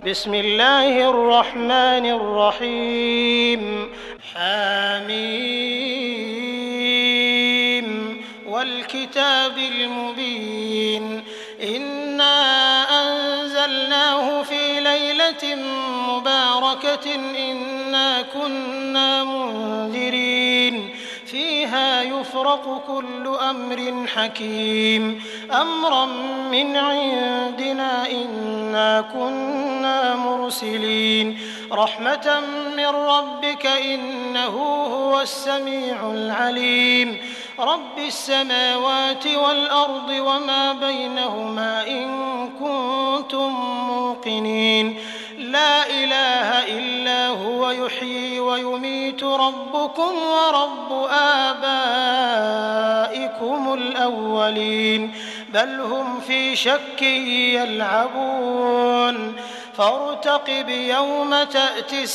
بسم الله الرحمن الرحيم حميم والكتاب المبين إنا أنزلناه في ليلة مباركة إنا كنا منذرين فيها يفرق كل أمر حكيم أمرا من عندنا إنا كنا مرسلين رحمة من ربك إنه هو السميع العليم رب السماوات والأرض وما بينهما إن كنتم موقنين لا إله إلا هو يحيي ويميت ربكم ورب آبائكم الأولين بل هم في شك يلعبون فارتقب يوم تأتي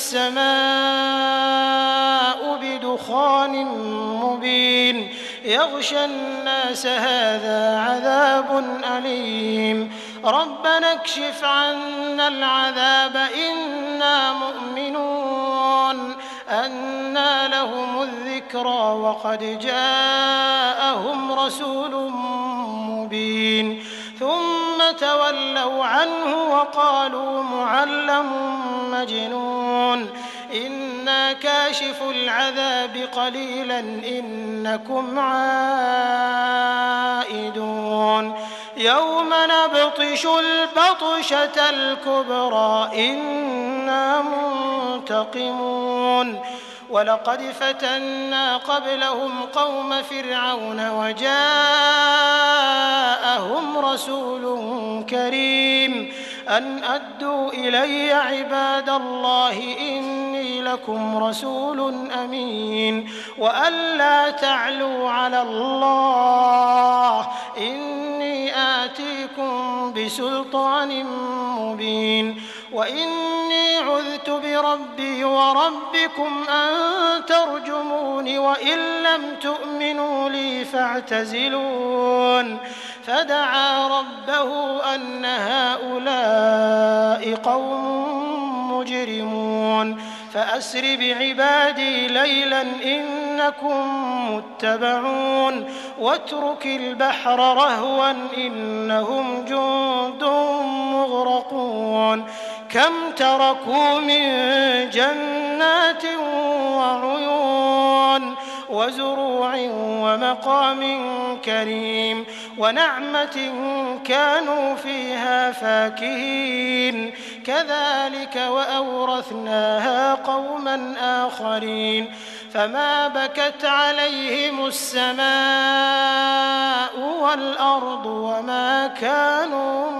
السماء بدخان مبين يغشى الناس هذا عذاب أليم ربنا اكشف عنا العذاب إنا مؤمنون أنى لهم الذكرى وقد جاءهم رسول مبين ثم تولوا عنه وقالوا معلم مجنون إنا كاشف العذاب قليلا إنكم عائدون يوم نبطش البطشة الكبرى إنا منتقمون ولقد فتنا قبلهم قوم فرعون وجاءهم رسول كريم أن أدوا إلي عباد الله إني لكم رسول أمين وأن لا تعلوا على الله إني آتيكم بسلطان مبين وإني عذت بربي وربكم أن ترجمون وإن لم تؤمنوا لي فاعتزلون فدعا ربه أن هؤلاء قوم مجرمون فأسر بعبادي ليلا إنكم متبعون واترك البحر رهوا إنهم جند مغرقون كم تركوا من جنات وعيون وزروع ومقام كريم ونعمة كانوا فيها فاكهين كذلك وأورثناها قوما آخرين فما بكت عليهم السماء والأرض وما كانوا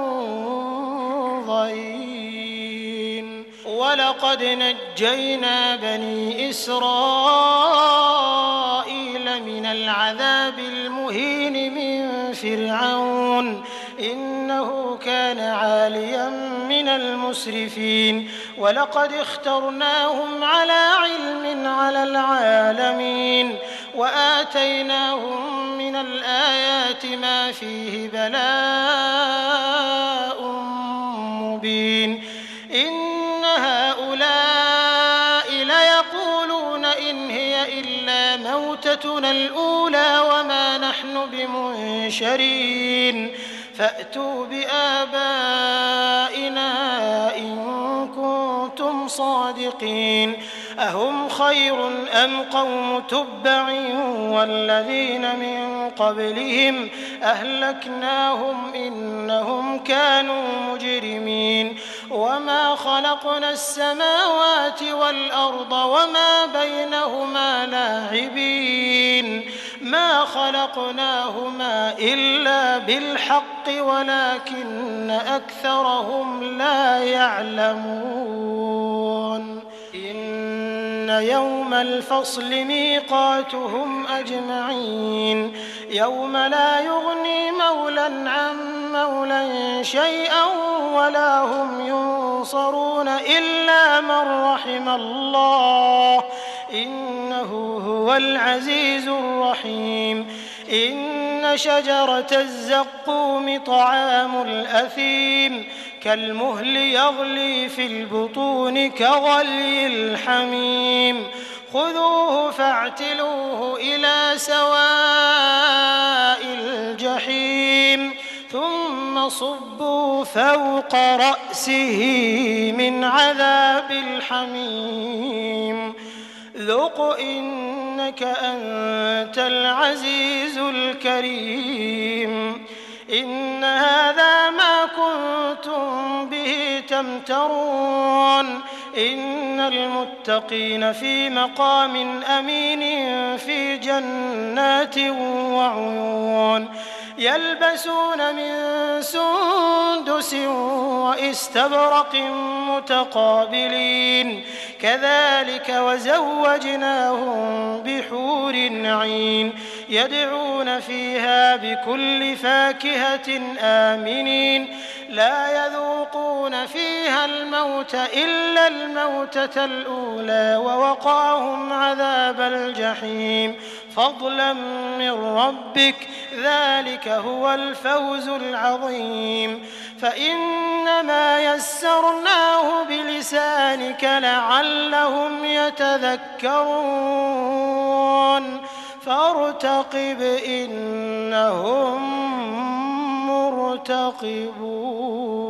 منظرين ولقد نجينا بني إسرائيل من العذاب المهين من فرعون إنه كان عاليا من المسرفين ولقد اخترناهم على علم على العالمين وآتيناهم من الآيات ما فيه بلاء مبين إن هؤلاء ليقولون إن هي إلا موتتنا الأولى وما نحن بمنشرين فأتوا بآبائنا إن كنتم صادقين أهم خير أم قوم تبع والذين من قبلهم أهلكناهم إنهم كانوا مجرمين وما خلقنا السماوات والأرض وما بينهما لاعبين ما خلقناهما إلا بالحق ولكن أكثرهم لا يعلمون إن يوم الفصل ميقاتهم أجمعين يوم لا يغني مولى عن مولى شيئا ولا هم ينصرون إلا من رحم الله إنه هو العزيز الرحيم إن شجرة الزقوم طعام الأثيم كالمهل يغلي في البطون كغلي الحميم خذوه فاعتلوه إلى سواء الجحيم ثم صبوا فوق رأسه من عذاب الحميم ذق إنك أنت العزيز الكريم إن هذا ما كنتم به تمترون إن المتقين في مقام أمين في جنات وعيون يلبسون من سندس وإستبرق متقابلين كذلك وزوجناهم بحور عين يدعون فيها بكل فاكهة آمنين لا يذوقون فيها الموت إلا الموتة الأولى ووقاهم عذاب الجحيم فضلا من ربك ذلك هو الفوز العظيم فإنما يسرناه بلسانك لعلهم يتذكرون فارتقب إنهم مرتقبون